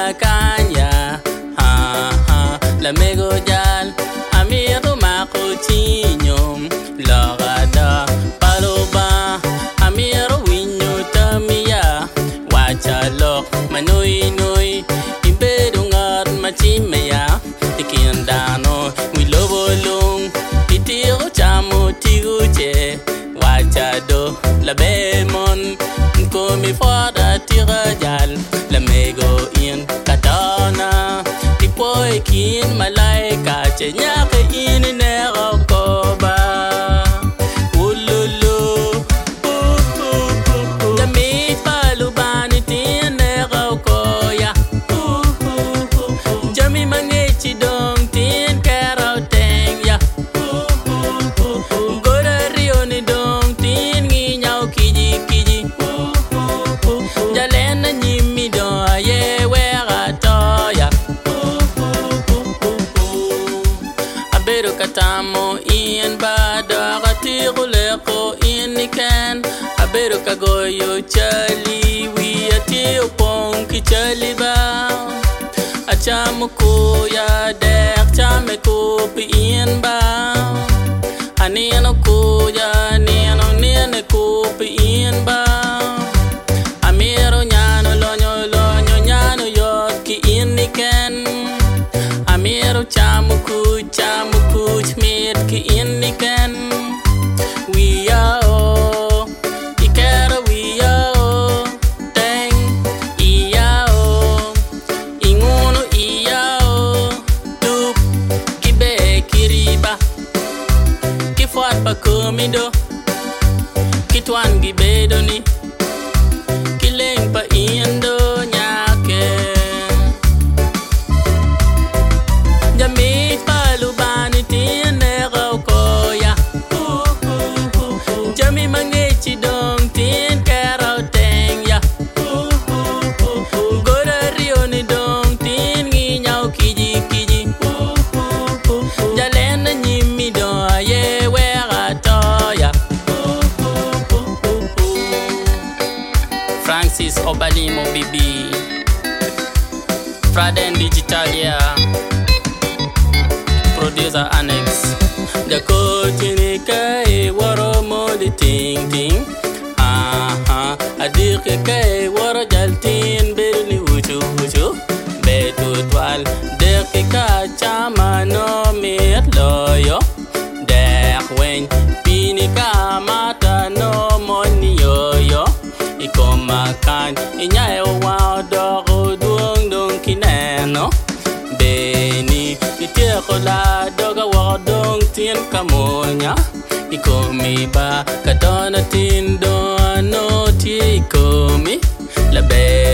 makanya la mego jal amiru makutinyo lagada paloba amiru winyo tamia wachalo manui ibedungar machimea ikindano wilobolung itiro chamo tiguche wachado la bemon komi fada tirajal la mego in katana tipoy kin malaika chenyake in nerokoba ululu jami palubani tin nerokoya jami mangechi dong tin karoteng ya gora rio ni dong tin nginyau kiji jalena nyimi do ye wera toya aberu katamo in bada gatiruleko in kan aberu kagoyo chali wi atio ponki chali ba achamuko ya dek chameko pi in ba aniano ko ya niano ko pi in ba amiro nyano lonyo nyano yot ki iniken amiro chamuku chmit ki iniken we are ikera we are teng iao inguno iao dup kibe kiriba kifat pa komido kitwan gibedoni kileng pa indo nyake jami palubani tine koya jami mangechi dong tin karoteng ya gora rio ni dong tin nginyau kiji jalena nyimi do ye wera toya Francis Obalimo Bibi Fraden Digitalia Producer Annex The Kotini Kai Waro Modi Ting Adik Kai Waro Jaltin Beli Uchu Betu Twal Dek Ka Chama No Miet Loyo Dek Wen Pini Ka Mata No Moni Yoyo Ikomakan inyae wa dogo dung kineno beni iteko la doga wa dong tin kamonya ikomi ba kadona tin do no ti ikomi la be